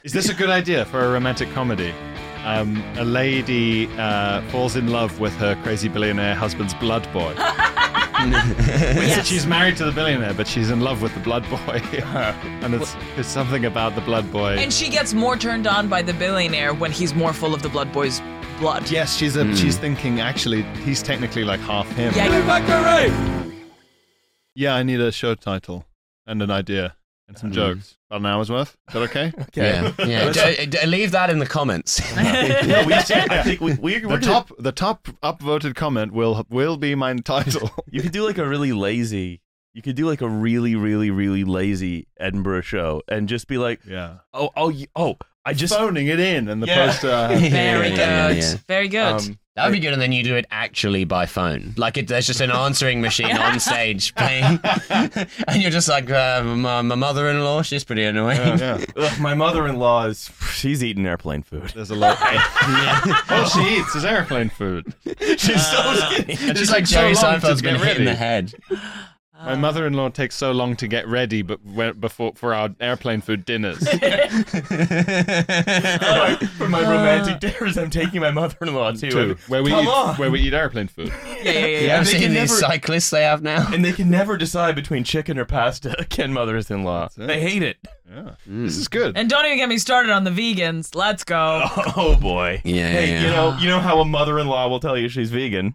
Is this a good idea for a romantic comedy? A lady falls in love with her crazy billionaire husband's blood boy. Yes. She's married to the billionaire, but she's in love with the blood boy. And it's something about the blood boy. And she gets more turned on by the billionaire when he's more full of the blood boy's blood. Yes, she's thinking, actually, he's technically like half him. Yeah, I need a show title and an idea and some jokes. About an hour's worth. Is that okay? Yeah. Leave that in the comments. I think we're The top upvoted comment will be my title. You could do like a really lazy. You could do like a really, really, really lazy Edinburgh show and just be like, Yeah. I just Phoning it in and the Yeah. poster. Very good. Yeah. Very good. That would be good, and then you do it actually by phone. Like, there's just an answering machine on stage playing, and you're just like, my mother-in-law, she's pretty annoying. Yeah. Ugh, my mother-in-law she's eating airplane food. There's a lot. All she eats is airplane food. She's so skinny. And Just like Jerry so long to Seinfeld's been get hit in the ready. head. My mother-in-law takes so long to get ready, but for our airplane food dinners. For my romantic dinners, I'm taking my mother-in-law too. Where we eat airplane food. Yeah. You ever they seen can these never- cyclists they have now? And they can never decide between chicken or pasta. Ken mothers-in-law. it. They hate it. Yeah. This is good. And don't even get me started on the vegans. Let's go. Oh boy. Yeah, Hey, yeah. you know how a mother-in-law will tell you she's vegan.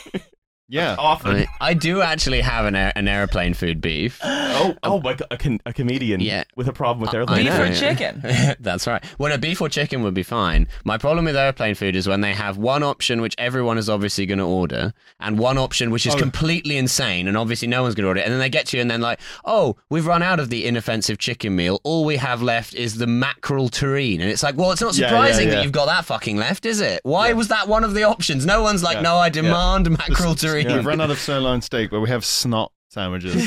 Yeah. Often. I do actually have an airplane food beef. Like a comedian with a problem with airplane Beef know, or yeah. chicken? That's right. Well, a beef or chicken would be fine. My problem with airplane food is when they have one option which everyone is obviously going to order, and one option which is completely insane, and obviously no one's going to order it. And then they get to you and then like, oh, we've run out of the inoffensive chicken meal. All we have left is the mackerel terrine. And it's like, well, it's not surprising that you've got that fucking left, is it? Why was that one of the options? No one's like, no, I demand mackerel terrine. We've run out of sirloin steak, but we have snot sandwiches.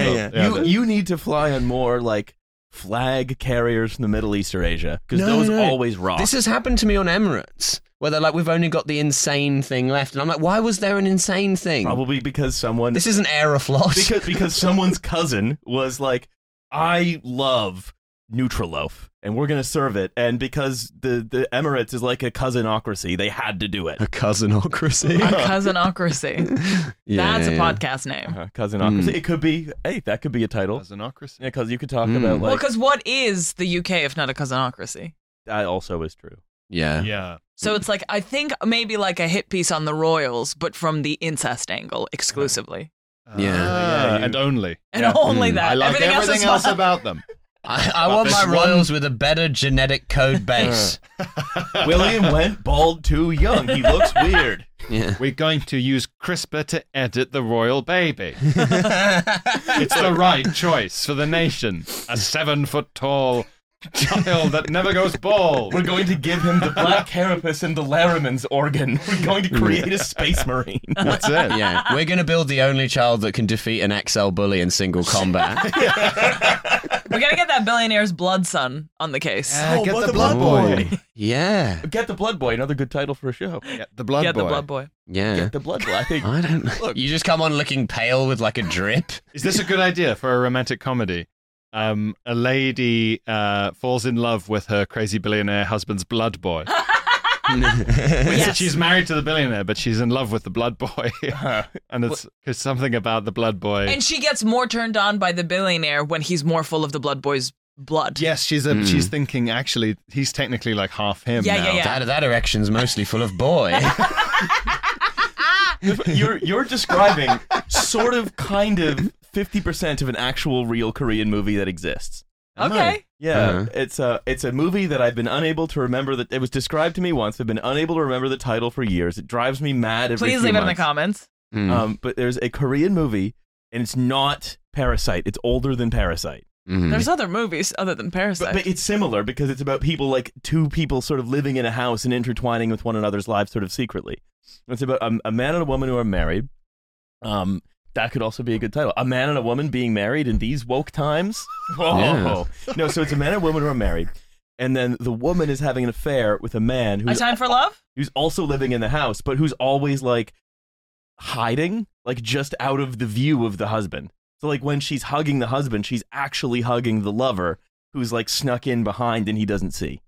You need to fly on more like flag carriers from the Middle East or Asia because those always rock. This has happened to me on Emirates, where they're like, we've only got the insane thing left. And I'm like, why was there an insane thing? Probably because someone. This isn't Aeroflot. because someone's cousin was like, I love Nutriloaf, and we're gonna serve it. And because the Emirates is like a cousinocracy, they had to do it. A cousinocracy. A cousinocracy. That's a podcast name. Cousinocracy. It could be. Hey, that could be a title. Cousinocracy. Yeah, because you could talk about Well, like. because what is the UK if not a cousinocracy? That also is true. Yeah. Yeah. So it's like, I think maybe like a hit piece on the royals, but from the incest angle exclusively. And only. And only that. I like everything is else fine. about them. I want my this royals with a better genetic code base. William went bald too young. He looks weird. Yeah. We're going to use CRISPR to edit the royal baby. It's the right choice for the nation. A 7-foot-tall child that never goes bald. We're going to give him the black carapace and the Laramans organ. We're going to create a space marine. That's it. Yeah. We're going to build the only child that can defeat an XL bully in single combat. We gotta get that billionaire's blood son on the case. Get but the blood boy. Yeah. Get the Blood Boy, another good title for a show. Get the blood Get boy. the blood boy. Yeah. Get the Blood Boy. I think. I don't know. You just come on looking pale with like a drip. Is this a good idea for a romantic comedy? A lady falls in love with her crazy billionaire husband's blood boy. Yes. She's married to the billionaire, but she's in love with the blood boy. And it's something about the blood boy. And she gets more turned on by the billionaire when he's more full of the blood boy's blood. Yes, she's thinking, actually, he's technically like half him Yeah, now. yeah. That erection's mostly full of boy. You're describing sort of, kind of 50% of an actual real Korean movie that exists. Okay. Yeah, it's a movie that I've been unable to remember. That it was described to me once. I've been unable to remember the title for years. It drives me mad every Please few leave it in the months. comments. But there's a Korean movie, and it's not Parasite. It's older than Parasite. There's other movies other than Parasite. But it's similar because it's about people, like two people sort of living in a house and intertwining with one another's lives sort of secretly. It's about a man and a woman who are married. That could also be a good title. A man and a woman being married in these woke times? Whoa. Yeah. No, so it's a man and a woman who are married. And then the woman is having an affair with a man A Time for Love? who's also living in the house, but who's always like hiding, like just out of the view of the husband. So like when she's hugging the husband, she's actually hugging the lover, who's like snuck in behind and he doesn't see.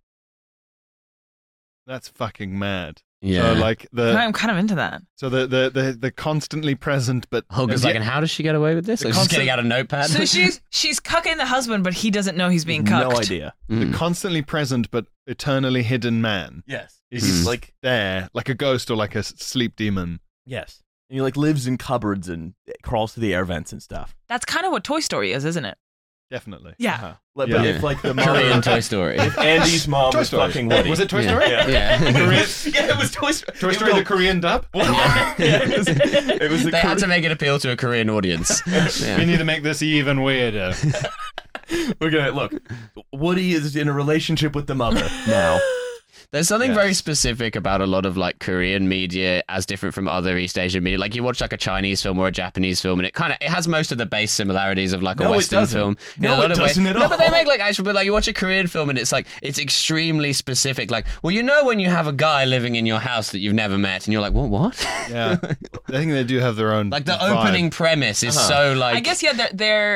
That's fucking mad. Yeah. So like the I'm kind of into that. so the constantly present but Hulk is and like, yet- and how does she get away with this? The Like, she's constant- getting out a notepad. So she's cucking the husband, but he doesn't know he's being cucked. No idea. the Mm. constantly present but eternally hidden man Yes. is Mm. like there like a ghost or like a sleep demon. yes. And he like lives in cupboards and crawls through the air vents and stuff. That's kind of what Toy Story is, isn't it? Definitely. Yeah. Uh-huh. But Yeah. if like the Korean mom, Toy Story. if Andy's mom Toy was Story. fucking Woody. Was it Toy Yeah. Story? Yeah. Korean, Yeah, it was Toy Story. Toy Story, the Korean dub. Yeah, it was the They had to make it appeal to a Korean audience. We Yeah. need to make this even weirder. We're gonna look. Woody is in a relationship with the mother now. There's something Yes. very specific about a lot of like Korean media as different from other East Asian media. Like you watch like a Chinese film or a Japanese film, and it has most of the base similarities of like a No, it Western doesn't. film. No, In a lot it of ways. doesn't at No, but they all. make like actual. But like you watch a Korean film, and it's like it's extremely specific. Like, well, you know when you have a guy living in your house that you've never met, and you're like, what? Yeah, I think they do have their own. Like the vibe. opening premise is so like. I guess they're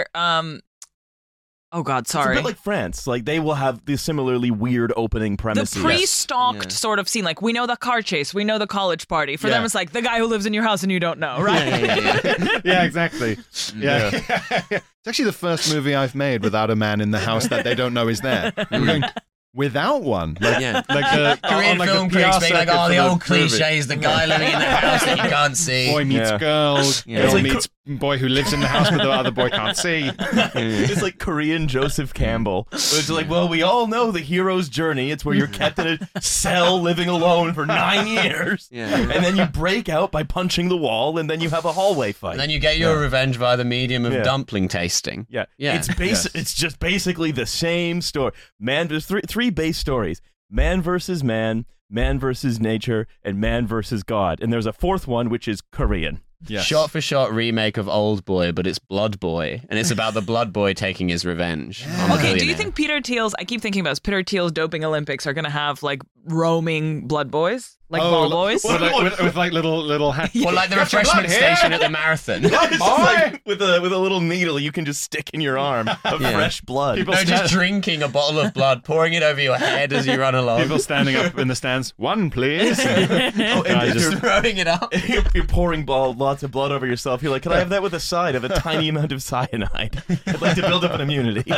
oh god, It's a sorry. bit like France. Like they will have these similarly weird opening The premises. pre-stalked Yeah. sort of scene, like we know the car chase, we know the college party. For Yeah. them, it's like the guy who lives in your house and you don't know, right? Yeah. Yeah, exactly. Yeah. It's actually the first movie I've made without a man in the house that they don't know is there. We're going without one. Like, Yeah. like the Korean on like film the PR critics being like, circuit oh, for the old movie. cliches, the guy living in the house that you can't see. Boy meets Yeah. girl. Yeah. Girl It's like meets boy who lives in the house but the other boy can't see. It's like Korean Joseph Campbell. It's like, well, we all know the hero's journey. It's where you're kept in a cell living alone for 9 years. Yeah. And then you break out by punching the wall, and then you have a hallway fight. And then you get your revenge via the medium of Yeah. dumpling tasting. Yeah, Yeah. It's just basically the same story. Man, there's three base stories: man versus man, man versus nature, and man versus God. And there's a fourth one which is Korean. Yes. Shot for shot remake of Old Boy, but it's Blood Boy, and it's about the Blood Boy taking his revenge. on the Okay, do you billionaire. think Peter Thiel's, I keep thinking about this, Peter Thiel's doping Olympics are going to have like roaming blood boys? Like ball boys? with like little hats. Well, like the refreshment station at the marathon. It's just like with a little needle you can just stick in your arm of Yeah. fresh blood. People No, stand- just drinking a bottle of blood, pouring it over your head as you run along. People standing up in the stands. One, please. Oh, and I if just- you're, throwing it up. you're pouring lots of blood over yourself. You're like, can I have that with a side of a tiny amount of cyanide? I'd like to build up an immunity.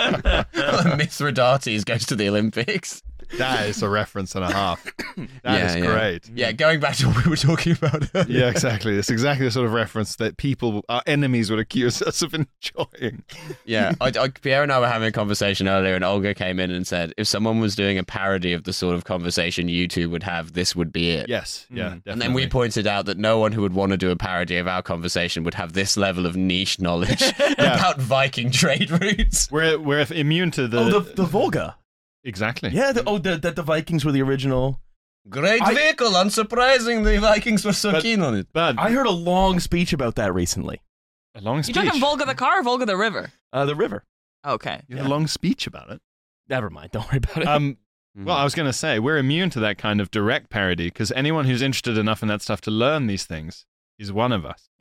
Mithridates goes to the Olympics. That is a reference and a half. That is great. Yeah, going back to what we were talking about earlier. Yeah, exactly. It's exactly the sort of reference that people, our enemies, would accuse us of enjoying. Yeah, Pierre and I were having a conversation earlier, and Olga came in and said, if someone was doing a parody of the sort of conversation you two would have, this would be it. Yes, yeah, definitely. And then we pointed out that no one who would want to do a parody of our conversation would have this level of niche knowledge about Viking trade routes. we're immune to the Oh, the Volga. exactly. Yeah, that the Vikings were the original. Great vehicle, unsurprising, the Vikings were so keen on it. But I heard a long speech about that recently. a long You speech. talking Volga the car or Volga the river? The river. Okay. You had a long speech about it. Never mind. Don't worry about it. Well, I was going to say we're immune to that kind of direct parody because anyone who's interested enough in that stuff to learn these things is one of us.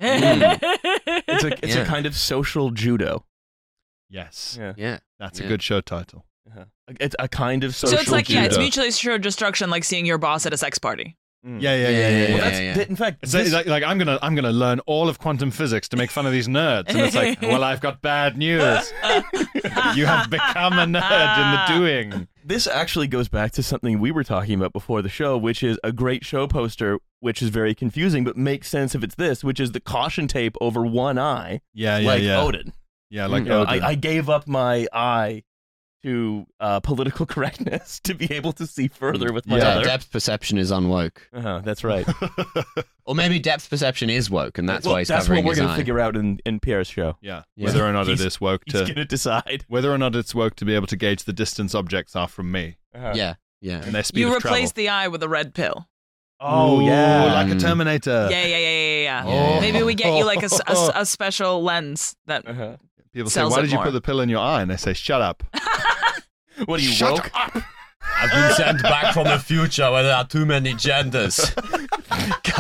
It's Yeah. a kind of social judo. Yes, Yeah. that's Yeah. a good show title. It's a kind of So social it's like, judo. yeah, it's mutually assured destruction, like seeing your boss at a sex party. Yeah. Yeah. That's, in fact, It's this- like I'm gonna learn all of quantum physics to make fun of these nerds, and it's like, well, I've got bad news. You have become a nerd in the doing. this actually goes back to something we were talking about before the show, which is a great show poster, which is very confusing, but makes sense if it's this, which is the caution tape over one eye, Yeah, like Odin. Yeah, like You know, Odin. I gave up my eye to political correctness to be able to see further with my Yeah. other. Depth perception is unwoke. That's right. Or maybe depth perception is woke, and that's Well, why he's that's covering what we're his going to eye. figure out in Pierre's show. Yeah, Yeah. whether or not it He's- is woke He's going to to decide. whether or not it's woke to be able to gauge the distance objects are from me Yeah. and their speed You of replace travel. the eye with a red pill. Oh, Ooh, yeah. like a Terminator. Yeah. Oh. Maybe we get you like a special lens that. People say, Sells "Why it did you more. put the pill in your eye?" And they say, "Shut up." What are you, Shut woke? up. I've been sent back from the future where there are too many genders.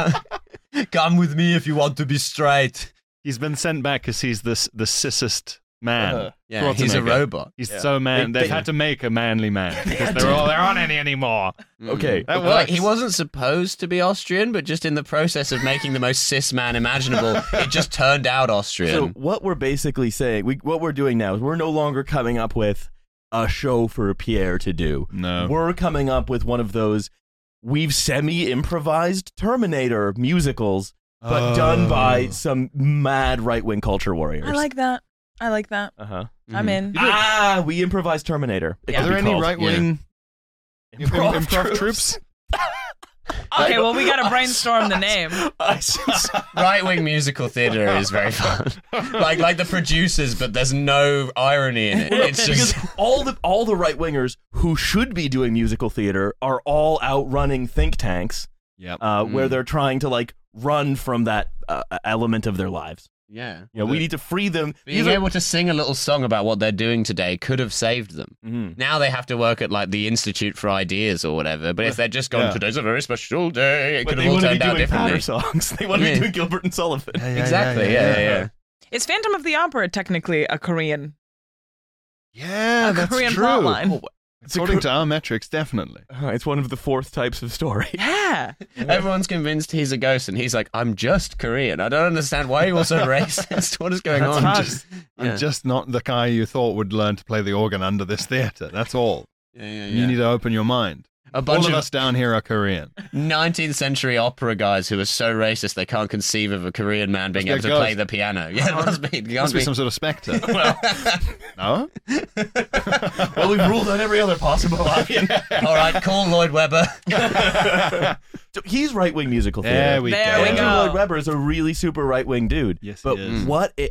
Come with me if you want to be straight. He's been sent back because he's the sissest man. Yeah, he's a Schwarzenegger. robot. He's Yeah. so man. They- They've had to make a manly man because there aren't any anymore. Okay. That Like, works. he wasn't supposed to be Austrian, but just in the process of making the most cis man imaginable, it just turned out Austrian. So what we're basically saying, what we're doing now is we're no longer coming up with a show for Pierre to do. No. We're coming up with one of those we've semi-improvised Terminator musicals, but done by some mad right-wing culture warriors. I like that. Uh-huh. I'm in. Ah, we improvised Terminator. It Yeah. Are could there be any called. right-wing improv troops? Okay, well, we got to brainstorm the name. Right-wing musical theater is very fun. like the producers, but there's no irony in it. It's because just all the right wingers who should be doing musical theater are all out running think tanks, Yep. where they're trying to like run from that element of their lives. yeah. You know, we need to free them. Being able to sing a little song about what they're doing today could have saved them. Mhm. Now they have to work at like the Institute for Ideas or whatever. But if they're just gone, Yeah. today's a very special day, it But could they have all want to be turned out doing differently. patter songs. They want to Yeah. be doing Gilbert and Sullivan. Exactly. Yeah. Is Phantom of the Opera technically a Korean Yeah, that's Korean true. plotline? According to our metrics, definitely. It's one of the fourth types of story. Yeah. Everyone's convinced he's a ghost, and he's like, "I'm just Korean. I don't understand why you're so racist. What is going on?" I'm just not the guy you thought would learn to play the organ under this theater. That's all. You need to open your mind. A bunch All of of us down here are Korean. 19th century opera guys who are so racist they can't conceive of a Korean man being Must able be to a play ghost. the piano. Yeah, it must be. It Must can't be be. some sort of spectre. No? Well, we've ruled out every other possible option. All right, call Lloyd Webber. So he's right-wing musical theater. There we There go. we Andrew go. Lloyd Webber is a really super right-wing dude. Yes, but he is.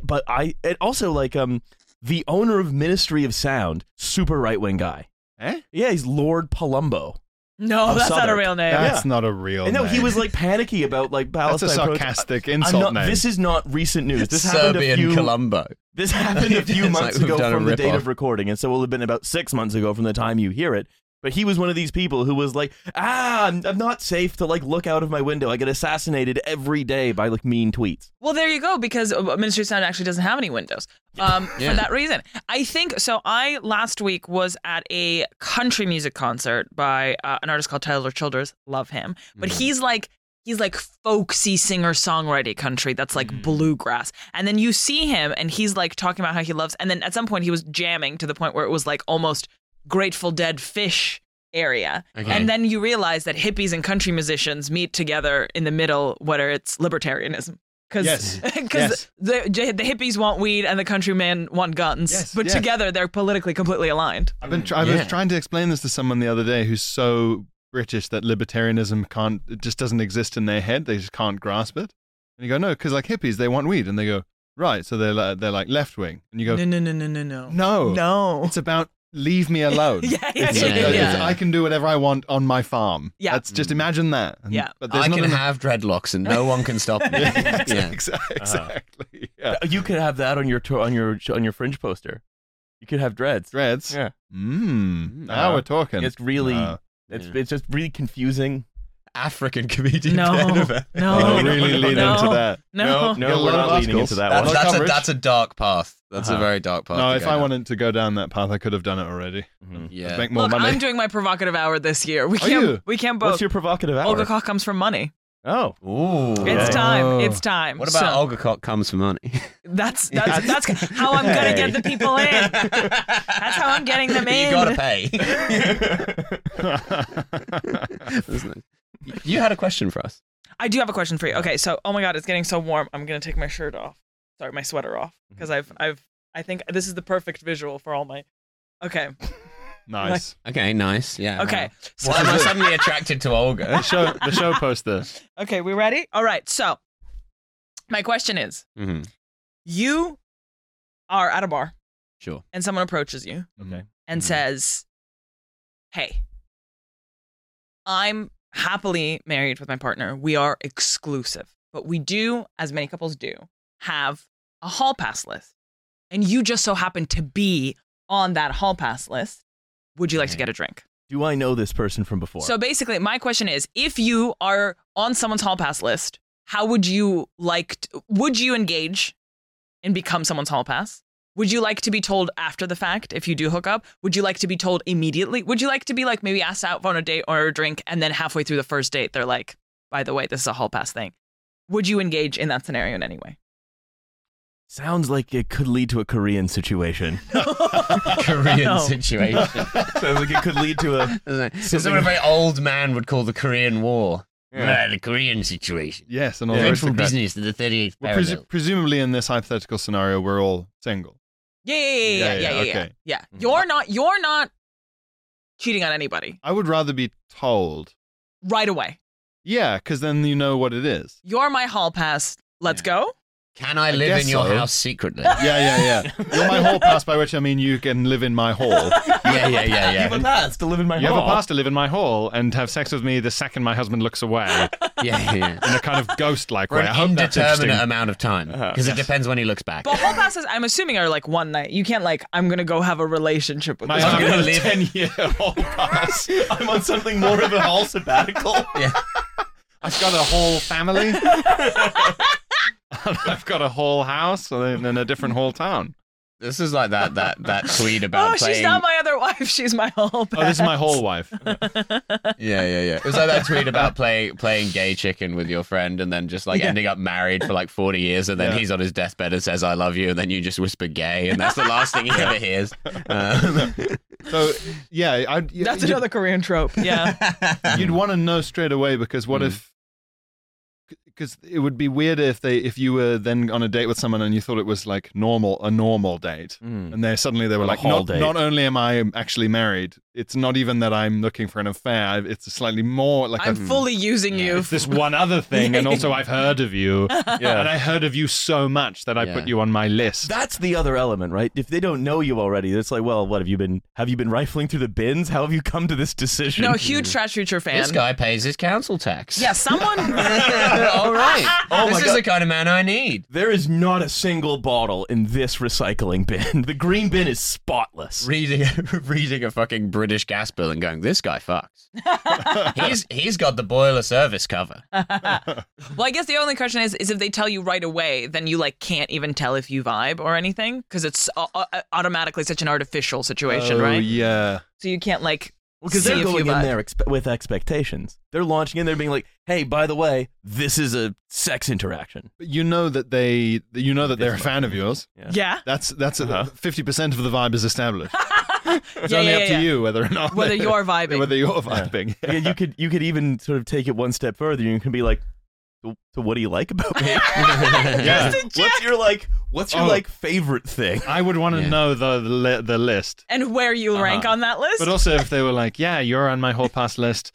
it also like the owner of Ministry of Sound, super right-wing guy. Eh? Yeah, he's Lord Palumbo. No, Of that's not a Southwark. real name. That's not a real And no, he name. was like panicky about like That's Palestine. a sarcastic insult name. This is not recent news. This happened a Serbian few. Colombo. This happened a few It's months like we've ago done a from the date rip-off. of recording, and so it will have been about 6 months ago from the time you hear it. But he was one of these people who was like, I'm not safe to like look out of my window. I get assassinated every day by like mean tweets. Well, there you go, because Ministry of Sound actually doesn't have any windows. Yeah. For that reason. I think, so I last week was at a country music concert by an artist called Tyler Childers. Love him. But he's like folksy singer-songwriter country that's like bluegrass. And then you see him and he's like talking about how he loves, and then at some point he was jamming to the point where it was like almost Grateful Dead Fish area. Okay. And then you realize that hippies and country musicians meet together in the middle, whether it's libertarianism. Because Yes. Yes. the hippies want weed and the countrymen want guns, Yes, but yes. together they're politically completely aligned. I was trying to explain this to someone the other day who's so British that libertarianism it just doesn't exist in their head. They just can't grasp it. And you go, no, because like hippies, they want weed. And they go, right, so they're like left wing. And you go, No. no, it's about leave me alone. Yeah. Yeah. I can do whatever I want on my farm. Yeah. That's just imagine that. And- Yeah. But there's I not can enough- have dreadlocks and no one can stop me. Yeah. Exactly. Yeah. You could have that on your fringe poster. You could have dreads. Dreads. Yeah. Now we're talking. It's really Yeah. it's just really confusing. African comedian. No. Oh, really lean No. into that. No. No, we're not leaning into that one. That's a dark path. That's a very dark path. No, to if go I down. wanted to go down that path, I could have done it already. Yeah. Make more Look, money. I'm doing my provocative hour this year. We Are you? can't both. What's your provocative hour? Olga Koch comes from money. Oh. Ooh. It's time. It's time. What about So, Olga Koch comes for money? That's how I'm gonna get the people in. That's how I'm getting them in. You gotta pay. You had a question for us. I do have a question for you. Okay, so oh my god, it's getting so warm. I'm gonna take my shirt off. Sorry, my sweater off, because I think this is the perfect visual for all my. Okay. Nice. Okay, nice. Yeah. Okay. So, Why am I suddenly attracted to Olga? The show poster. okay, we ready? All right. So, my question is: Mm-hmm. you are at a bar Sure. and someone approaches you Okay. and says, "Hey, I'm happily married with my partner. We are exclusive, but we do, as many couples do, have a hall pass list. And you just so happen to be on that hall pass list. Would you like to get a drink?" Do I know this person from before? So basically, my question is, if you are on someone's hall pass list, how would you would you engage and become someone's hall pass? Would you like to be told after the fact if you do hook up? Would you like to be told immediately? Would you like to be like maybe asked out on a date or a drink and then halfway through the first date they're like, by the way, this is a hall pass thing? Would you engage in that scenario in any way? Sounds like it could lead to a Korean situation. Korean No. situation. Sounds like it could lead to a... This is what a very old man would call the Korean War. Yeah. The Korean situation. Yes, and all Yeah. the Dreadful aristocrats. business to the 38th Well, parallel. presumably in this hypothetical scenario, we're all single. Yeah. okay. You're not cheating on anybody I would rather be told. right away. Yeah, because then you know what it is. You're my hall pass. Let's go. Can I live guess in your so. house secretly? Yeah. You're my hall pass, by which I mean you can live in my hall. yeah. You have a pass to live in my You hall. have a pass to live in my hall and have sex with me the second my husband looks away Yeah. in a kind of ghost-like For way. I an hope that's interesting. indeterminate amount of time. Because it depends when he looks back. But hall passes, I'm assuming, are like one night. You can't like, I'm going to go have a relationship with My this I'm husband gonna has live- 10-year hall pass. I'm on something more of a hall sabbatical. Yeah. I've got a whole family. I've got a whole house and in a different whole town. This is like that tweet about Oh, playing. she's not my other wife. She's my hall pass. Oh, this is my whole wife. Yeah. It was like that tweet about playing gay chicken with your friend and then just like ending up married for like 40 years and then Yeah. he's on his deathbed and says, I love you. And then you just whisper gay and that's the last thing he ever hears. So, yeah, That's another Korean trope. Yeah. You'd want to know straight away because what if? Because it would be weird if you were then on a date with someone and you thought it was like a normal date, and they were A like, hall date. not only am I actually married, it's not even that I'm looking for an affair. It's slightly more like I'm fully using you. it's this one other thing, and also I've heard of you, Yeah. and I heard of you so much that I Yeah. put you on my list. That's the other element, right? If they don't know you already, it's like, well, what have you been rifling through the bins? How have you come to this decision? No, huge Trash Future fan. This guy pays his council tax. Yeah, someone. All right. Oh this my is God. the kind of man I need. There is not a single bottle in this recycling bin. The green bin is spotless. Reading a fucking British gas bill and going, this guy fucks. he's got the boiler service cover. Well, I guess the only question is if they tell you right away, then you like can't even tell if you vibe or anything because it's automatically such an artificial situation, Oh, right? yeah. So you can't like Because see they're if going you in vibe. there with expectations. They're launching in there being like, hey, by the way, this is a sex interaction. But you know that they're a fan of yours. Yeah. That's 50% of the vibe is established. It's Yeah, only yeah, up yeah. to you whether or not Whether you're vibing. whether you're vibing. Yeah, you could even sort of take it one step further. You can be like, so what do you like about me? Yeah. What's your Oh. like favorite thing? I would want to Yeah. know the list. And where you rank on that list? But also if they were like, yeah, you're on my whole pass list.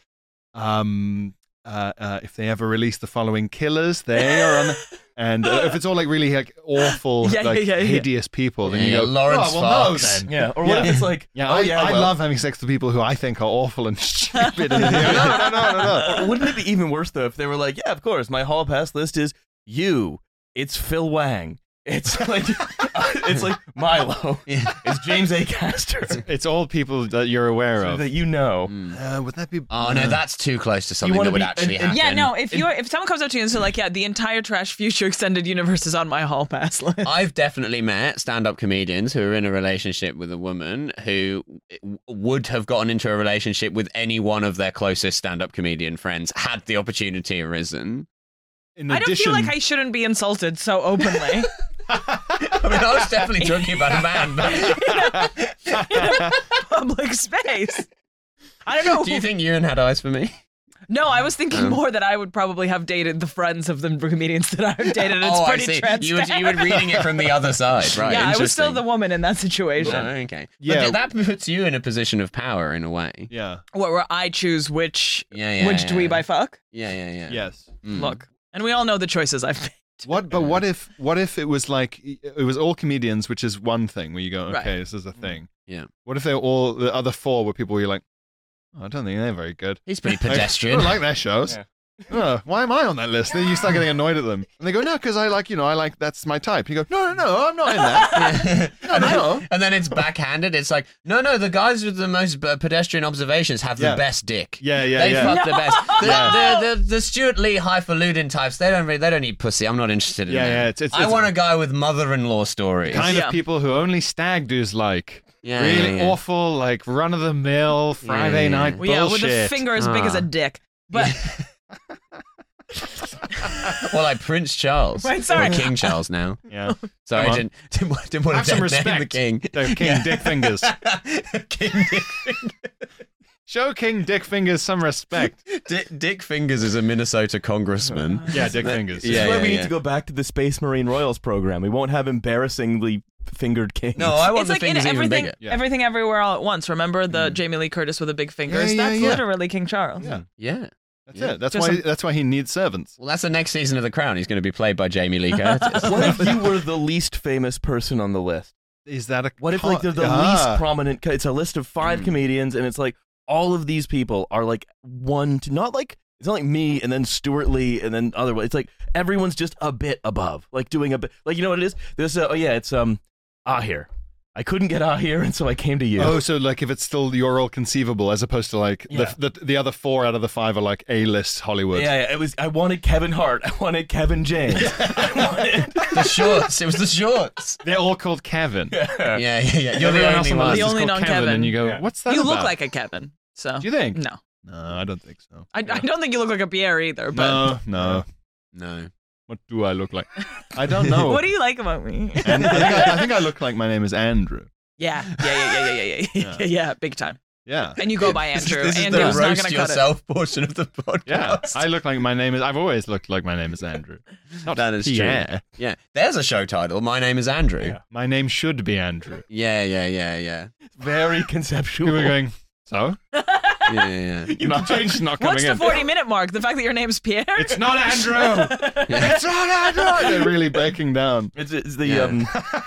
If they ever release the following killers, they are on the, and if it's all like really like awful, Yeah, like yeah. hideous people, then Yeah, you go, Lawrence oh, well, no, Fox. then. Yeah, or what Yeah. if it's like, Yeah, oh, I well, love having sex with people who I think are awful and stupid. And no. Wouldn't it be even worse though if they were like, yeah, of course, my hall pass list is you. It's Phil Wang. It's like Milo. Yeah. It's James A. Castor. It's all people that you're aware So of. that you know. Would that be? Oh no, that's too close to something wanna that would be- actually and- happen. yeah, no. If someone comes up to you and says like, yeah, the entire Trash Future extended universe is on my hall pass list. I've definitely met stand-up comedians who are in a relationship with a woman who would have gotten into a relationship with any one of their closest stand-up comedian friends had the opportunity arisen. In I don't addition, feel like I shouldn't be insulted so openly. I mean, I was definitely talking about a man, but Public space. I don't know. do you think Ewan had eyes for me? No, I was thinking more that I would probably have dated the friends of the comedians that I've dated. It's oh, I pretty see. transparent. You were reading it from the other side, right? Yeah, I was still interesting. the woman in that situation. Oh, okay. Yeah. But that puts you in a position of power in a way. yeah, Where I choose which Yeah, which dweeb I fuck. Yeah. yes. Mm. Look, and we all know the choices I've made. What if it was like it was all comedians, which is one thing where you go, okay, Right. this is a thing. Yeah. What if all the other four were people where you're like, oh, I don't think they're very good. He's pretty I pedestrian. don't like their shows. Yeah. Oh, why am I on that list? Then you start getting annoyed at them. And they go, no, because I like, that's my type. You go, no, I'm not in that. No. And then it's backhanded. It's like, no, the guys with the most pedestrian observations have the best dick. Yeah. They fuck the best. Yeah. The Stuart Lee highfalutin types, they don't eat pussy. I'm not interested in that. It's I want a guy with mother-in-law stories. kind of people who only stag do's like. Yeah, really yeah. awful, like Yeah, run-of-the-mill Friday night Well, yeah, bullshit. with a finger as big as a dick. But Well, like Prince Charles. Right, sorry. Or King Charles now. Yeah. Sorry, Come I on. didn't want Have to some name respect. the king. No, King Dick Fingers. King Dick Show King Dick Fingers some respect. Dick Fingers is a Minnesota congressman. Yeah, Dick Fingers. This Yeah, is why yeah, we need yeah. to go back to the Space Marine Royals program. We won't have embarrassingly fingered kings. No, I want it's the like in fingers even everything, bigger. Yeah. everything everywhere all at once. Remember the Jamie Lee Curtis with the big fingers? Yeah, That's yeah. literally King Charles. Yeah, Yeah. that's Yeah. it. That's Just why. some- That's why he needs servants. Well, that's the next season of The Crown. He's going to be played by Jamie Lee Curtis. What if you were the least famous person on the list? Is that a? What if like they're the least prominent? It's a list of 5 comedians, and it's like all of these people are like one to not like. It's not like me and then Stuart Lee and then other. It's like everyone's just a bit above, like doing a bit. Like you know what it is? There's it's Ahir. I couldn't get Ahir, and so I came to you. Oh, so like if it's still your role conceivable, as opposed to like Yeah. the other 4 out of the 5 are like A-list Hollywood. Yeah, it was. I wanted Kevin Hart. I wanted Kevin James. I wanted. The shorts. It was the shorts. They're all called Kevin. Yeah. You're Everyone the else only on the one. list The is only called non-Kevin. and you go, Yeah. what's that You look about? like a Kevin. So Do you think? No, No, I don't think so. I don't think you look like a Pierre either. But No. No. What do I look like? I don't know. what do you like about me? And I think I look like my name is Andrew. Yeah, Yeah. yeah, big time. Yeah. And you go by Andrew. This is Andrew's the not roast going to cut it. yourself portion of the podcast. Yeah. I look like my name is. I've always looked like my name is Andrew. Not That is Pierre. true. Yeah. There's a show title. My name is Andrew. Yeah. My name should be Andrew. Yeah. Very conceptual. People are going, so? Yeah. You can change not coming What's the in. 40-minute mark? The fact that your name's Pierre? It's not Andrew! It's not Andrew! They're really breaking down. It's the Yeah.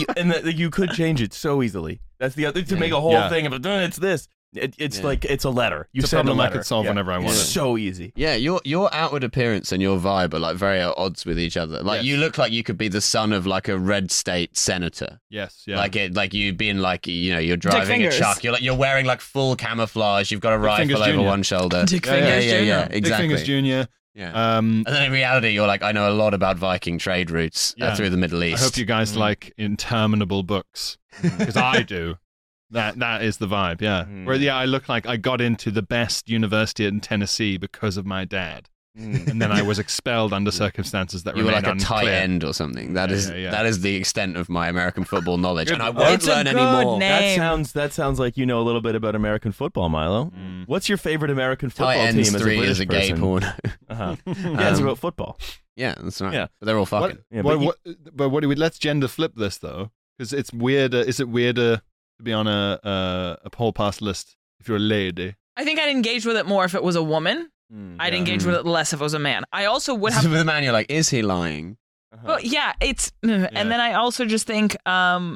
you could change it so easily. That's the other to make a whole Yeah. thing of it's this. It's Yeah. like it's a letter. You It's a send problem I letter. could solve whenever I wanted. So easy. Yeah, your outward appearance and your vibe are like very at odds with each other. Like Yes. you look like you could be the son of like a red state senator. Yes, yeah. Like you being like you're driving a Fingers. truck. You're wearing like full camouflage. You've got a Fingers rifle over Jr. one shoulder. Dick Yeah, Fingers yeah, Jr. yeah. Big Exactly. Fingers Jr. Yeah. And then in reality, you're like, I know a lot about Viking trade routes Yeah. through the Middle I East. hope you guys like interminable books. Because I do. That is the vibe, yeah. Where I look like I got into the best university in Tennessee because of my dad. And then I was expelled under circumstances that You were remain like a tight unclear. end or something. That is yeah. that is the extent of my American football knowledge, Good. and I won't It's a learn good any more. name. That sounds like you know a little bit about American football, Milo. What's your favorite American football Tight team ends as a 3 British is a gay person? porno. Uh-huh. Yeah, it's about football. Yeah, that's right. Yeah. But they're all fucking. Yeah, but what do we? Let's gender flip this though, because it's weirder. Is it weirder to be on a Paul Pass list if you're a lady? I think I'd engage with it more if it was a woman. I'd engage with it less if it was a man. I also would have. With a man, you're like, is he lying? Well, yeah, it's. And then I also just think. I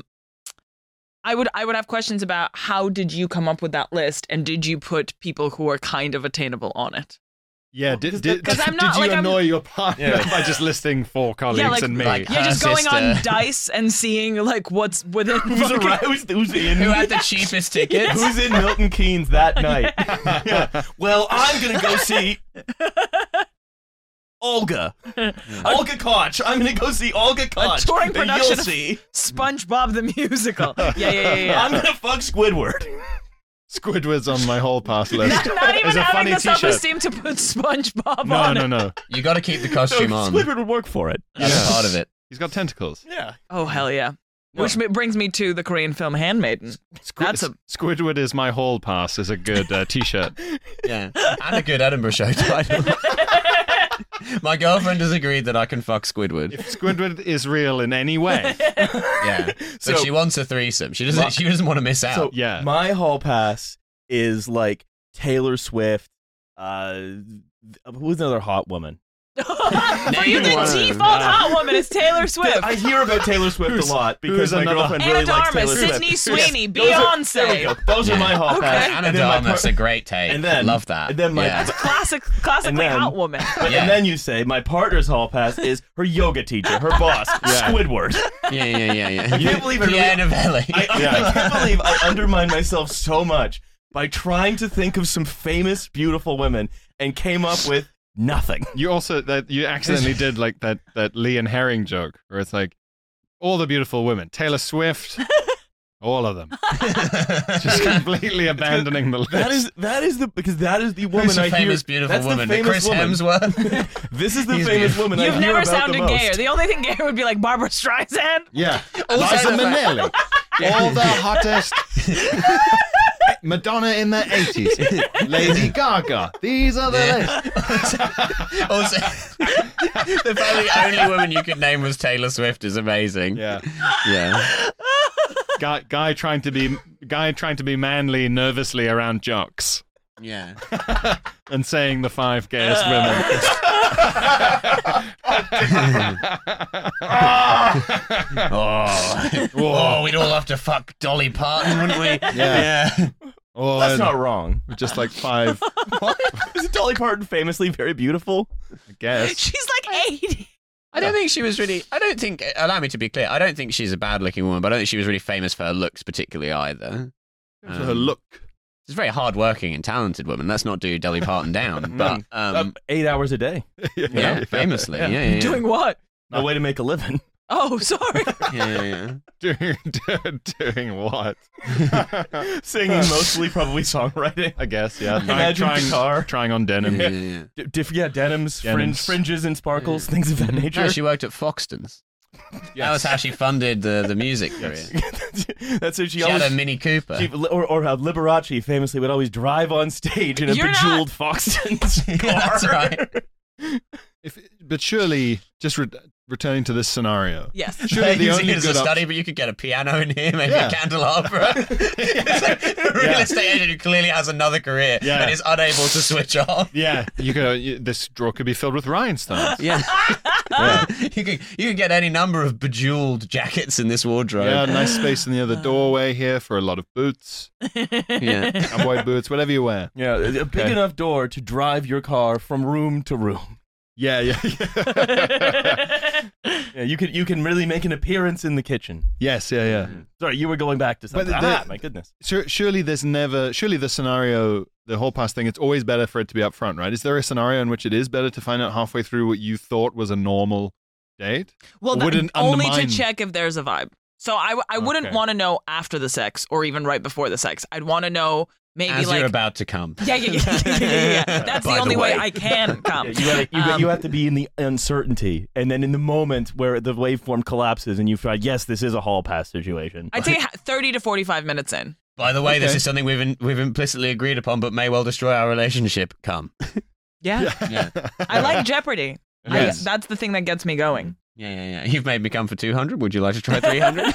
would have questions about how did you come up with that list, and did you put people who are kind of attainable on it? Yeah, did 'cause I'm not- did you like, I'm- annoy your partner Yeah. by just listing 4 colleagues like- and me? like- You're just Her going on sister. Dice and seeing like what's within. Who's in? Who had the cheapest tickets? Who's in Milton Keynes that night? Yeah. Well, I'm gonna go see Olga. Olga Koch. I'm gonna go see Olga Koch. touring And production You'll of- see. SpongeBob the musical. Yeah. I'm gonna fuck Squidward. Squidward's on my whole pass list. Not even It's a having funny the t-shirt. self-esteem to put SpongeBob on it. No. You got to keep the costume on. Squidward would work for it. That's Yeah. part of it. He's got tentacles. Yeah. Oh hell yeah! Which brings me to the Korean film Handmaiden. That's a Squidward is my hall pass is a good t-shirt. Yeah, and a good Edinburgh show title. My girlfriend has agreed that I can fuck Squidward. If Squidward is real in any way, Yeah, but So- she wants a threesome. She doesn't. She doesn't want to miss out. So Yeah. my hall pass is like Taylor Swift. Who's another hot woman? For you, the one. default hot woman is Taylor Swift. I hear about Taylor Swift a lot because my another- girlfriend Anna really likes Darmus, Taylor Swift. Sydney Sweeney, Those Beyonce. there we go. Those are my hall Okay. pass. Anna And then my Darmus, a great take. and then- Love that. and then my- yeah. Classically And then- hot woman. Yeah. And then you say my partner's hall pass is her yoga teacher, her boss, Squidward. yeah. I can't believe it. Pierre Novelli. I can't believe I undermined myself so much by trying to think of some famous, beautiful women and came up with nothing. You also you accidentally did like that Lee and Herring joke where it's like all the beautiful women, Taylor Swift, all of them, just completely abandoning the list. That is the woman Who's a I famous, hear. beautiful That's woman? the famous Chris woman. Hemsworth? This is the He's famous beautiful. woman I You've hear never about sounded the most. gayer. The only thing gayer would be like Barbara Streisand. Yeah, Also Liza the fact- Minnelli, all the hottest. Madonna in the 80s, Lady Gaga. These are the lists. Also, the fact that the only woman you could name was Taylor Swift is amazing. Yeah, Yeah. guy trying to be manly, nervously around jocks, Yeah. and saying the 5 gayest women. Oh, we'd all have to fuck Dolly Parton, wouldn't we? Yeah. Oh, That's not wrong. just like 5, Isn't Dolly Parton famously very beautiful? I guess. She's like 80. I don't think she was really. I don't think. Allow me to be clear. I don't think she's a bad-looking woman, but I don't think she was really famous for her looks, particularly either. For her look. She's a very hard-working and talented woman. Let's not do Dolly Parton down. But 8 hours a day. yeah, famously, yeah. Doing what? No way to make a living. Oh, sorry. Yeah. Doing what? Singing mostly, probably songwriting. I guess, yeah. Imagine guitar. Trying on denim. Yeah. Denims, Denims. fringes and sparkles, things of that nature. No, she worked at Foxtons. That was how she funded the music career. That's what She had a Mini Cooper. or how Liberace famously would always drive on stage in a You're bejeweled Foxton's car. Yeah, that's right. But surely, just returning to this scenario, Yes. surely the You see only it as a good study, but you could get a piano in here, maybe Yeah. a candelabra. It's like a real estate agent who clearly has another career Yeah. and is unable to switch off. Yeah, this drawer could be filled with rhinestones. Yeah. You could get any number of bejeweled jackets in this wardrobe. Yeah, nice space in the other doorway here for a lot of boots, Yeah. cowboy boots, whatever you wear. Yeah, a big Okay. enough door to drive your car from room to room. Yeah. Yeah, you can really make an appearance in the kitchen. Yes, yeah. Sorry, you were going back to something. But My goodness. Surely the scenario, the whole pass thing, it's always better for it to be up front, right? Is there a scenario in which it is better to find out halfway through what you thought was a normal date? Well, Or would it only to undermine- check if there's a vibe. So I wouldn't Okay. want to know after the sex or even right before the sex. I'd want to know maybe As like you're about to come. yeah. That's By the only way way. I can come. You have to be in the uncertainty, and then in the moment where the waveform collapses, and you find, yes, this is a hall pass situation. I'd say 30 to 45 minutes in. By the way, this Okay. is something we've implicitly agreed upon, but may well destroy our relationship. Come. Yeah. Yeah. I like Jeopardy. Yes. That's the thing that gets me going. Yeah. You've made me come for 200. Would you like to try 300?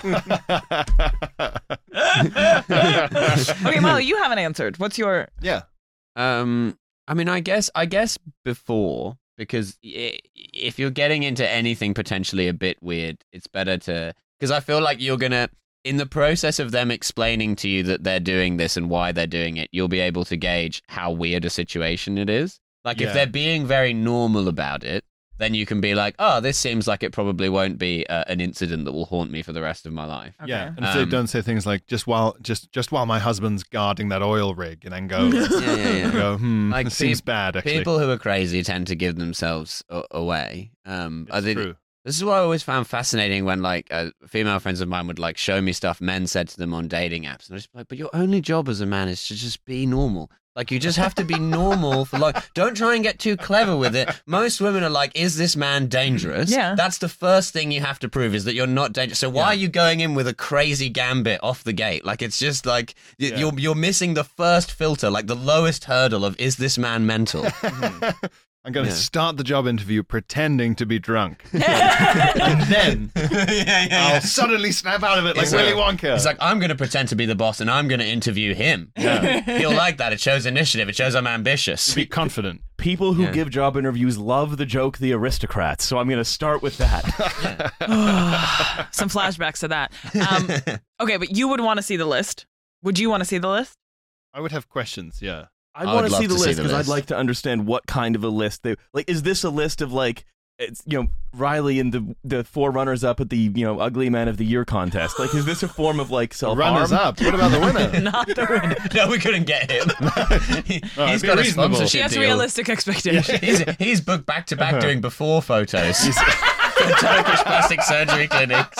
Okay, Molly, you haven't answered. What's your... Yeah. I mean, I guess before, because if you're getting into anything potentially a bit weird, it's better to, because I feel like you're gonna, in the process of them explaining to you that they're doing this and why they're doing it, you'll be able to gauge how weird a situation it is. Like Yeah. if they're being very normal about it, then you can be like, oh, this seems like it probably won't be an incident that will haunt me for the rest of my life. Yeah, Okay. and if they don't say things like just while my husband's guarding that oil rig, and then go, Yeah. go, Like, this seems bad. Actually, People who are crazy tend to give themselves away. I it's think true. this is what I always found fascinating when like female friends of mine would like show me stuff men said to them on dating apps, and I just be like, but your only job as a man is to just be normal. Like you just have to be normal for like. Don't try and get too clever with it. Most women are like, "Is this man dangerous?" Yeah. That's the first thing you have to prove is that you're not dangerous. So why are you going in with a crazy gambit off the gate? Like it's just like you're missing the first filter, like the lowest hurdle of is this man mental? I'm going to Yeah. start the job interview pretending to be drunk. And then I'll suddenly snap out of it like It's Willy like- Wonka. It's like, I'm going to pretend to be the boss and I'm going to interview him. He'll like that. It shows initiative. It shows I'm ambitious. be confident. People who Yeah. give job interviews love the joke The Aristocrats, so I'm going to start with that. Some flashbacks to that. Okay, but you would want to see the list. Would you want to see the list? I would have questions, yeah. I I want would to love see the to see list the because I'd list. like to understand what kind of a list they like. Is this a list of like, it's, Riley and the 4 runners up at the Ugly Man of the Year contest? Like, is this a form of like self harm? Runners up. What about the winner? Not the winner. No, we couldn't get him. He's be got a reasonable. sponsorship She has deal. realistic expectations. He's booked back to back doing before photos for Turkish plastic surgery clinics.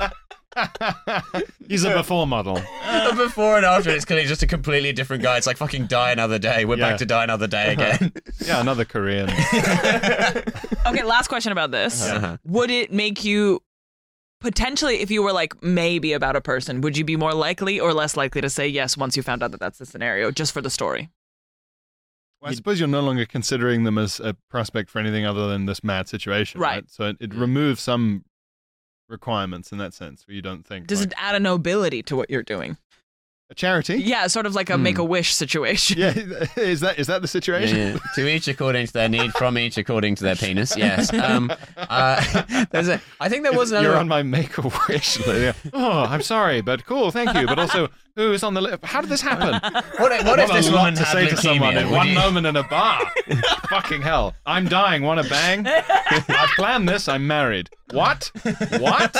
He's a before model. The before and after, it's clearly just a completely different guy. It's like fucking Die Another Day. We're Yeah. back to Die Another Day again. Yeah, another Korean. Okay, last question about this. Uh-huh. Would it make you potentially, if you were like maybe about a person, would you be more likely or less likely to say yes once you found out that that's the scenario, just for the story? Well, I suppose you're no longer considering them as a prospect for anything other than this mad situation, Right. right? So it removes some requirements in that sense where you don't think. Does like, it add a nobility to what you're doing? a charity? Yeah, sort of like a Make-A-Wish situation. Yeah, is that the situation? Yeah. To each according to their need, from each according to their penis. Yes. I think there was another. You're on my Make-A-Wish list. Yeah. Oh, I'm sorry, but cool, thank you. But also, who's on the list? How did this happen? What if What this a lot woman to had say to someone leukemia? in Would one you- moment in a bar. Fucking hell. I'm dying. Want to bang? I've planned this. I'm married. What? What?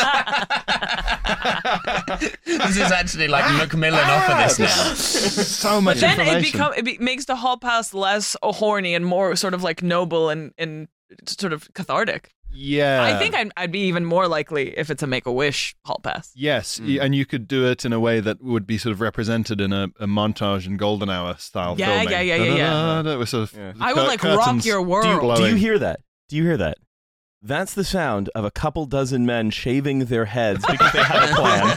This is actually like Macmillan offer this now. So much Then information. it makes the hall pass less horny and more sort of like noble and sort of cathartic. Yeah. I think I'd be even more likely if it's a Make-A-Wish hall pass. Yes, and you could do it in a way that would be sort of represented in a montage and golden hour style Yeah, filming. yeah. That was sort of I would like rock curtains your world. blowing. Do you hear that? Do you hear that? That's the sound of a couple dozen men shaving their heads because they have a plan.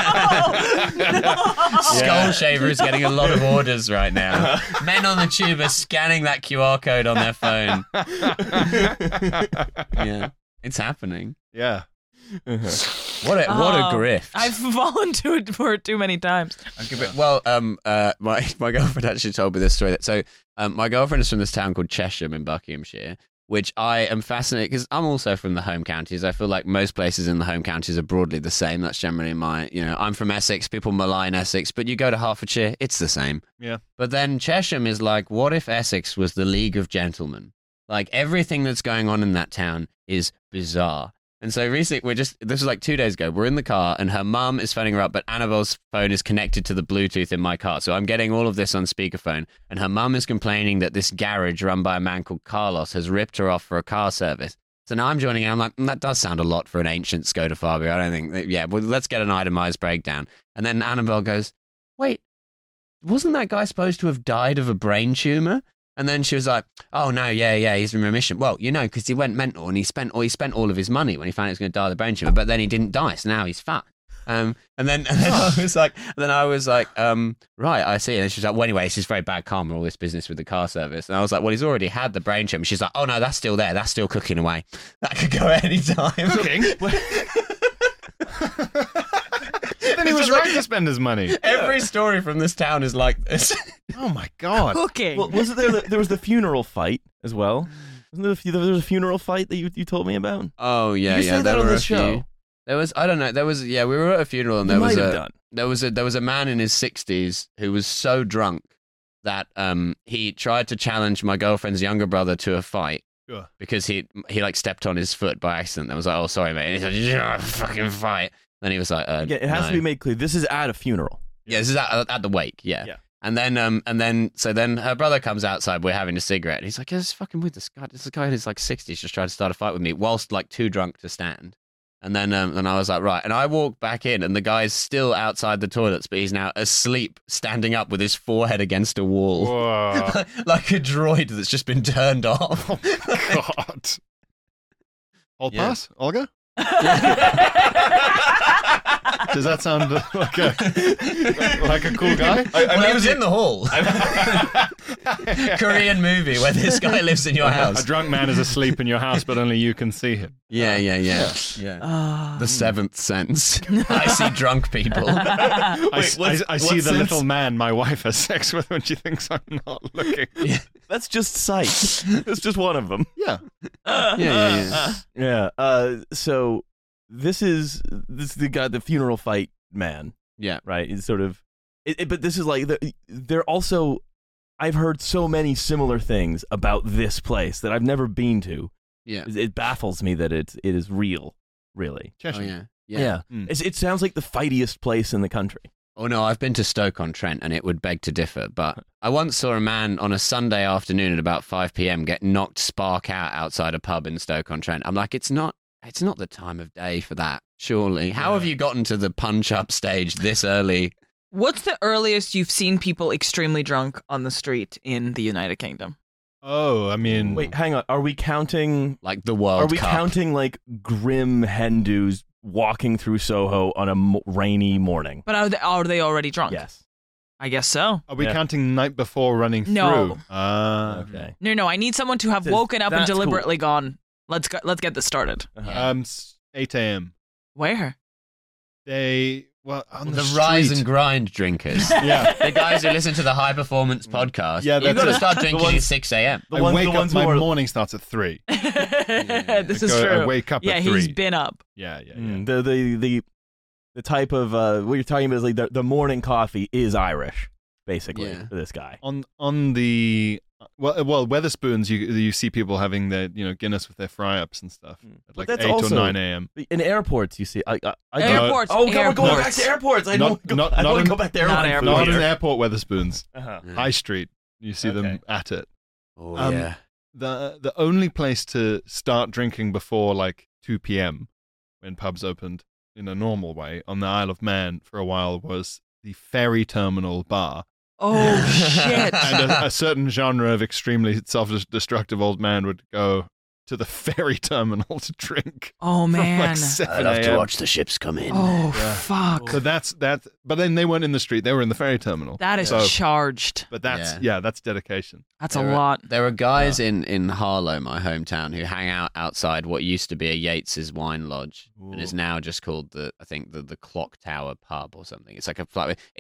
Skull Shaver is getting a lot of orders right now. Men on the tube are scanning that QR code on their phone. Yeah, it's happening. Yeah. What a grift. I've fallen to it for it too many times. Well, my girlfriend actually told me this story. My girlfriend is from this town called Chesham in Buckinghamshire, which I am fascinated because I'm also from the home counties. I feel like most places in the home counties are broadly the same. That's generally I'm from Essex. People malign Essex, but you go to Hertfordshire, it's the same. Yeah. But then Chesham is like, what if Essex was the League of Gentlemen? Like everything that's going on in that town is bizarre. And so recently, this was like 2 days ago, we're in the car and her mum is phoning her up, but Annabelle's phone is connected to the Bluetooth in my car. So I'm getting all of this on speakerphone. And her mum is complaining that this garage run by a man called Carlos has ripped her off for a car service. So now I'm joining in. I'm like, that does sound a lot for an ancient Skoda Fabia. I don't think, well, let's get an itemized breakdown. And then Annabelle goes, wait, wasn't that guy supposed to have died of a brain tumor? And then she was like, oh, no, yeah, he's in remission. Well, because he went mental and he spent all of his money when he found he was going to die of the brain tumor, but then he didn't die, so now he's fat. And then I was like, right, I see. And then she was like, well, anyway, she's very bad karma, all this business with the car service. And I was like, well, he's already had the brain tumor. She's like, oh, no, that's still there. That's still cooking away. That could go at any time. Cooking? Then he was right to spend his money. Every story from this town is like this. Oh my god. Cooking. Well, wasn't there was the funeral fight as well? Wasn't there was a funeral fight that you told me about? Oh, yeah, You yeah. said that There on were the a few. show. There was, I don't know, we were at a funeral and You there might was have done. there was a man in his 60s who was so drunk that he tried to challenge my girlfriend's younger brother to a fight. Sure. Because he like stepped on his foot by accident. I was like, oh, sorry, mate. And he said, yeah, fucking fight. Then he was like, Again, it has to be made clear. This is at a funeral. Yeah, this is at the wake, yeah. Yeah. And then her brother comes outside, we're having a cigarette, and he's like, yeah, it's fucking with this guy. This guy in his like 60s just tried to start a fight with me whilst like too drunk to stand. And then I was like, right. And I walked back in, and the guy's still outside the toilets, but he's now asleep, standing up with his forehead against a wall. Whoa. Like a droid that's just been turned off. God. Hold Yeah. pass, Olga? Does that sound like a cool guy? Well, he was in the hall. Korean movie where this guy lives in your house. A drunk man is asleep in your house, but only you can see him. Yeah. The seventh sense. I see drunk people. I see the little man my wife has sex with when she thinks I'm not looking. Yeah. That's just sight. That's just one of them. Yeah. Yeah. So this is the guy, the funeral fight man. Yeah. Right. It's sort of, but this is like they're also. I've heard so many similar things about this place that I've never been to. Yeah. It baffles me that it is real. Really. Cheshire. Yeah. It sounds like the fightiest place in the country. Oh no, I've been to Stoke-on-Trent and it would beg to differ, but I once saw a man on a Sunday afternoon at about 5 p.m. get knocked spark out outside a pub in Stoke-on-Trent. I'm like, it's not the time of day for that, surely. How have you gotten to the punch-up stage this early? What's the earliest you've seen people extremely drunk on the street in the United Kingdom? Oh, I mean... Wait, hang on. Are we counting... Like the World Cup? Are we counting like grim Hindus walking through Soho on a rainy morning? But are they already drunk? Yes. I guess so. Are we counting night before running No. through? Okay. No, I need someone to have Says, woken up and "That's deliberately gone, let's get this started. 8 a.m. Where? On The street. rise and grind drinkers. Yeah. The guys who listen to the High Performance podcast. Yeah, You've got to that's start The drinking ones- at 6 a.m. The ones My who are... morning starts at 3. This is true. I wake up yeah, at 3. he's been up. Yeah. The type of what you're talking about is like the morning coffee is Irish, basically, Yeah. for this guy. On the Weatherspoons, you see people having their Guinness with their fry-ups and stuff at like that's 8 also- or 9 a.m. In airports, you see. Airports. Oh, God, we're going back airports. to airports. I Not- don't not- want not to in- go back to not airports. airports. Not in airport Weatherspoons. Uh-huh. High Street, you see them at it. Oh, Um, The only place to start drinking before like 2 p.m. when pubs opened in a normal way on the Isle of Man for a while was the ferry terminal bar. Oh, shit. And a certain genre of extremely self-destructive old man would go to the ferry terminal to drink Oh, from man. like 7 a.m. the ships come in. Oh, Yeah. fuck. So that's but then they weren't in the street; they were in the ferry terminal. That is So- charged. But that's dedication. That's a lot. There are guys in Harlow, my hometown, who hang out outside what used to be a Yates's wine lodge, and it's now just called the Clock Tower Pub or something. It's like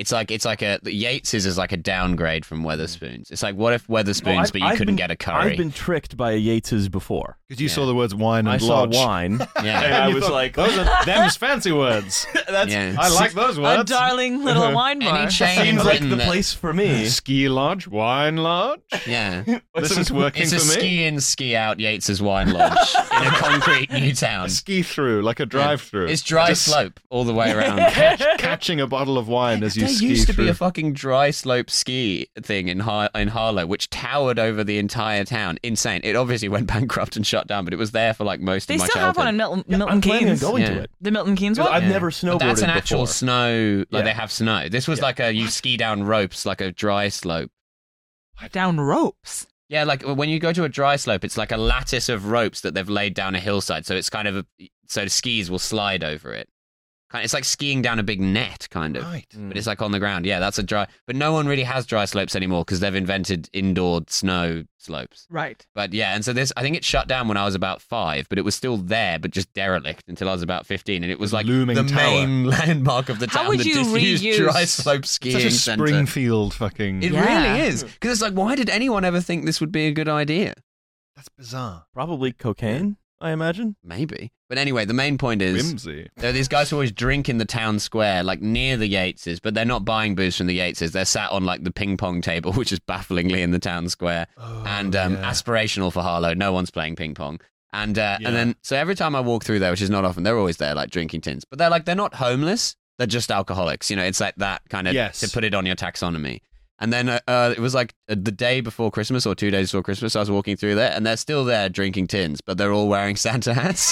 the Yates's is like a downgrade from Weatherspoons. It's like, what if Weatherspoons, but you couldn't get a curry? I've been tricked by a Yates's before. Because you saw the words wine and I saw lodge. wine. Yeah. And I You was thought, like, those are them's fancy words. Yeah. I like those A words. darling little wine bar. Any chain in seems like Britain the that- place for me. Ski lodge, wine lodge. Yeah. This is working It's for a me. ski in, ski out Yates's wine lodge in a concrete new town. A ski through, like a drive through. It's dry Just slope all the way around. catching a bottle of wine as you There ski used to through. be a fucking dry slope ski thing in Harlow, which towered over the entire town. Insane. It obviously went bankrupt and shut down, but it was there for like most They of my still have childhood. one in Milton I'm planning on Keynes. going Yeah. to it. The Milton Keynes 'Cause one? I've Yeah. never But snowboarded that's an actual before. snow. Like Yeah. they have snow. This was like you ski down ropes, like a dry slope. Down ropes. Yeah, like when you go to a dry slope, it's like a lattice of ropes that they've laid down a hillside. So it's kind of so the skis will slide over it. It's like skiing down a big net, kind of. Right. But it's like on the ground. Yeah, that's a dry. But no one really has dry slopes anymore because they've invented indoor snow slopes. Right. But yeah, and so I think it shut down when I was about 5, but it was still there, but just derelict until I was about 15, and it was like Looming the tower. main landmark of the How town. would the you disused reuse- dry slope skiing Such a center. Springfield fucking. It Yeah. really is because it's like, why did anyone ever think this would be a good idea? That's bizarre. Probably cocaine, I imagine. Maybe. But anyway, the main point is Whimsy. there are these guys who always drink in the town square, like near the Yateses, but they're not buying booze from the Yateses. They're sat on like the ping pong table, which is bafflingly in the town square, and aspirational for Harlow. No one's playing ping pong. And then so every time I walk through there, which is not often, they're always there like drinking tins. But they're not homeless. They're just alcoholics. You know, it's like that kind of to put it on your taxonomy. And then it was like the day before Christmas or 2 days before Christmas, I was walking through there, and they're still there drinking tins, but they're all wearing Santa hats.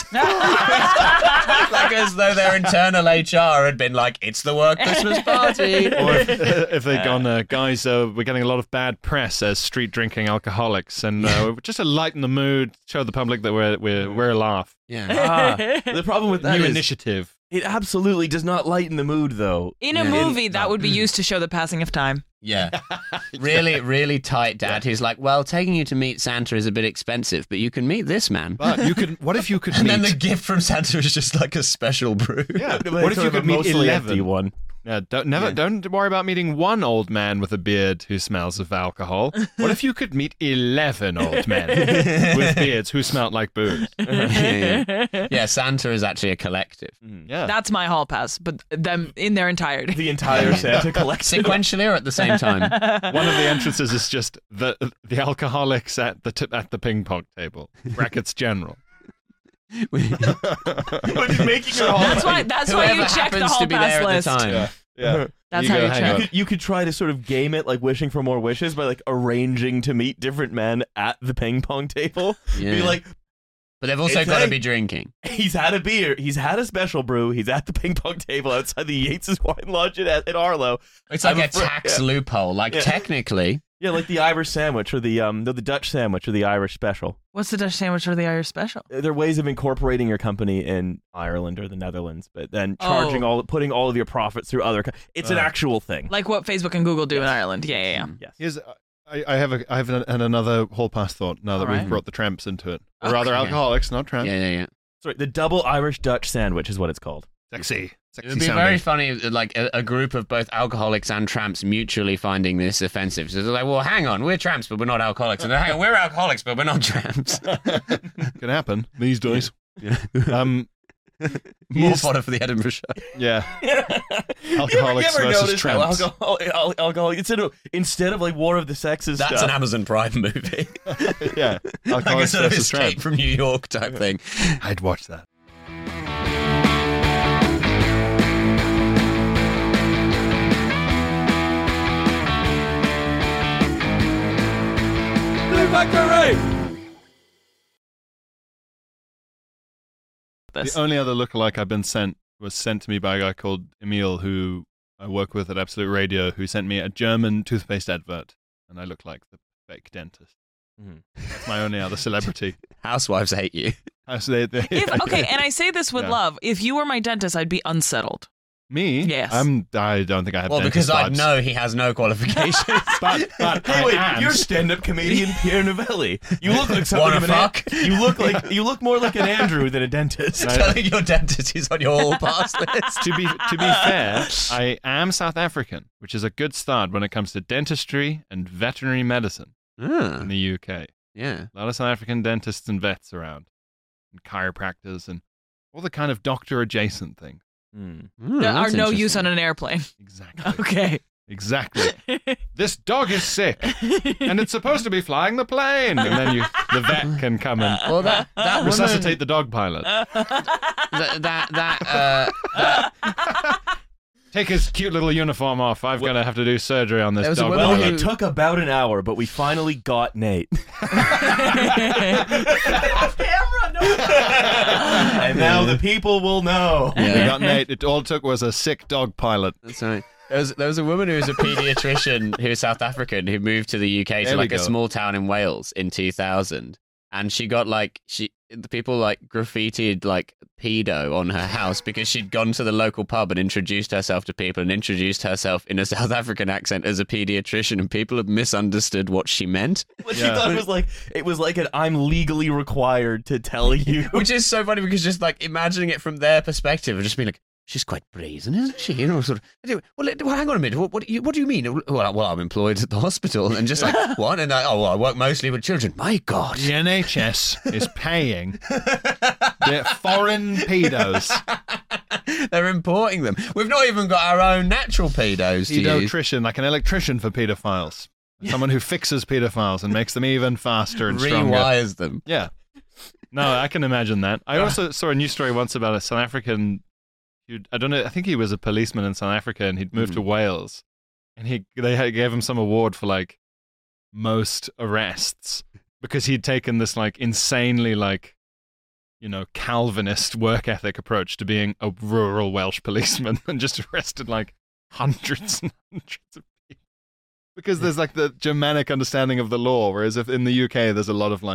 Like as though their internal HR had been like, it's the work Christmas party. Or if they'd gone, guys, we're getting a lot of bad press as street drinking alcoholics, and just to lighten the mood, show the public that we're a laugh. Yeah. The problem with that New is initiative. It absolutely does not lighten the mood, though. In a movie, that would be used to show the passing of time. Yeah. Really, really tight dad who's like, well, taking you to meet Santa is a bit expensive, but you can meet this man. But you could. What if you could And meet? then the gift from Santa is just like a special brew. Yeah. But What it's if you sort of could a meet mostly empty 11? one? Yeah, don't worry about meeting one old man with a beard who smells of alcohol. What if you could meet 11 old men with beards who smelled like booze? Yeah, Santa is actually a collective. Yeah. That's my hall pass, but them in their entirety. The entire Santa collection. Sequentially or at the same time? One of the entrances is just the alcoholics at the ping pong table. Brackets general. But you're making your hall. That's why you Whoever check the happens hall to be there pass at the list. time. Yeah. That's You how go you hang check. out. You could try to sort of game it like wishing for more wishes by like arranging to meet different men at the ping pong table. Yeah. Be like, But they've also It's got to like- be drinking. he's had a beer, he's had a special brew, he's at the ping pong table outside the Yates's Wine Lodge at Arlo. It's like I'm a afraid- tax yeah. loophole. Like, Yeah. technically, Yeah, like the Irish sandwich or the Dutch sandwich or the Irish special. What's the Dutch sandwich or the Irish special? There are ways of incorporating your company in Ireland or the Netherlands, but then putting all of your profits through other. It's an actual thing. Like what Facebook and Google do in Ireland. Yeah. Yes. Here's I have another hall pass thought now that All right. we've brought the tramps into it. Or Okay. rather, alcoholics, not tramps. yeah. Sorry, the double Irish Dutch sandwich is what it's called. Sexy. It would be very funny, like a group of both alcoholics and tramps mutually finding this offensive. So they're like, well, hang on, we're tramps, but we're not alcoholics. And they're hang on, we're alcoholics, but we're not tramps. Can happen these days. Yeah. More More fodder for the Edinburgh Show. Yeah. Alcoholics you ever versus noticed how tramps. alcohol instead of like War of the Sexes That's stuff. an Amazon Prime movie. Yeah. Like a Alcoholics sort of versus escape tramps. from New York type thing. I'd watch that. This. The only other lookalike I've been sent was sent to me by a guy called Emil, who I work with at Absolute Radio, who sent me a German toothpaste advert, and I look like the fake dentist. Mhm. That's my only other celebrity. Housewives hate you. So they, Okay, and I say this with Yeah. love. If you were my dentist, I'd be unsettled. Me? Yes. I don't think I have Well, dentist because I vibes. know he has no qualifications. But Hey, wait, I am. you're stand-up comedian Pierre Novelli. You look like something Wanna of an fuck? you look more like an Andrew than a dentist. Telling your dentist is on your all pass list. to be fair, I am South African, which is a good start when it comes to dentistry and veterinary medicine in the UK. Yeah. A lot of South African dentists and vets around, and chiropractors, and all the kind of doctor-adjacent things. There are no use on an airplane. Exactly. Okay. Exactly. This dog is sick, and it's supposed to be flying the plane. And then the vet can come and Well, that resuscitate the dog pilot. Take his cute little uniform off. I'm going to have to do surgery on this There was a dog woman Well, pilot. it took about an hour, but we finally got Nate. And now the people will know. We got Nate. It all took was a sick dog pilot. That's right. There was a woman who was a pediatrician who was South African who moved to the UK There to we like a go. small town in Wales in 2000, and she got the people like graffitied like pedo on her house because she'd gone to the local pub and introduced herself to people and introduced herself in a South African accent as a pediatrician, and people had misunderstood what she meant. What she Yeah. thought it was like an I'm legally required to tell you. Which is so funny because just like imagining it from their perspective, just being like, she's quite brazen, isn't she? You know, sort of. Well, hang on a minute. What do you mean? Well, I'm employed at the hospital, and just like what? And I work mostly with children. My God. The NHS is paying the foreign pedos. They're importing them. We've not even got our own natural pedos to use. Pedotrician, like an electrician for pedophiles. Someone who fixes pedophiles and makes them even faster and stronger. Rewires them. Yeah. No, I can imagine that. I also saw a news story once about a South African. I don't know. I think he was a policeman in South Africa, and he'd moved to Wales, and they gave him some award for like most arrests because he'd taken this like insanely like, you know, Calvinist work ethic approach to being a rural Welsh policeman and just arrested like hundreds and hundreds of people because there's like the Germanic understanding of the law, whereas if in the UK there's a lot of like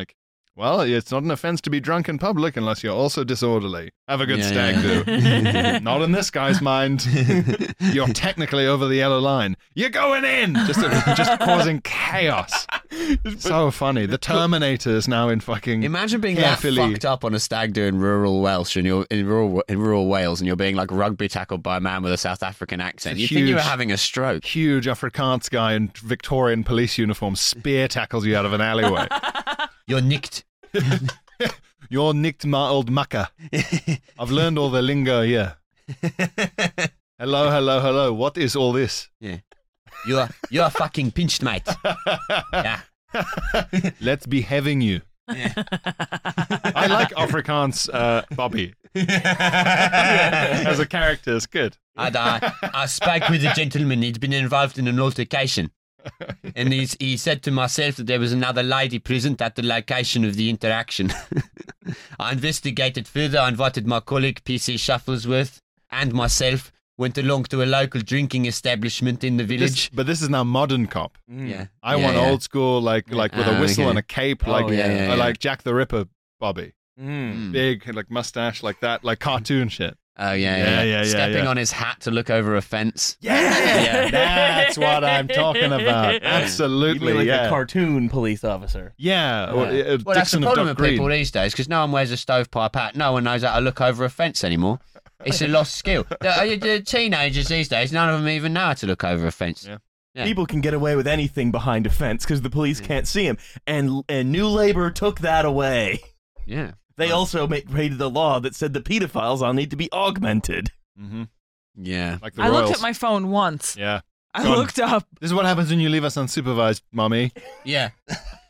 Well, it's not an offense to be drunk in public unless you're also disorderly. Have a good Yeah, stag yeah. do. Not in this guy's mind. You're technically over the yellow line. You're going in! Just causing chaos. So funny. The Terminator is now in fucking... Imagine being carefully- that fucked up on a stag do in rural Welsh, and you're in rural Wales, and you're being like rugby tackled by a man with a South African accent. It's You'd think you were huge. having a stroke. Huge Afrikaans guy in Victorian police uniform spear tackles you out of an alleyway. You're nicked. You're nicked, my old mucker. I've learned all the lingo here. Hello. What is all this? Yeah. You're fucking pinched, mate. Yeah. Let's be having you. I like Afrikaans Bobby as a character. It's good. I spoke with a gentleman. He'd been involved in an altercation. And he said to myself that there was another lady present at the location of the interaction. I investigated further. I invited my colleague, PC Shufflesworth, and myself, went along to a local drinking establishment in the village. But this is now modern cop. Yeah. I Yeah, want yeah. old school, like with a whistle okay. and a cape, Oh, like yeah, yeah. like Jack the Ripper Bobby. Mm. Big, like mustache, like that, like cartoon shit. Oh, yeah. Yeah. Stepping on his hat to look over a fence. Yeah, that's what I'm talking about. Absolutely, You mean like yeah. a cartoon police officer. Yeah. Well, that's the Dixon of problem Dock with people Green. these days, because no one wears a stovepipe hat. No one knows how to look over a fence anymore. It's a lost skill. The teenagers these days, none of them even know how to look over a fence. Yeah. Yeah. People can get away with anything behind a fence because the police can't see them. And New Labour took that away. Yeah. They also created a law that said the pedophiles all need to be augmented. Mhm. Yeah. Like the I Royals. looked at my phone once. Yeah. I Go on. looked up. This is what happens when you leave us unsupervised, mommy. Yeah.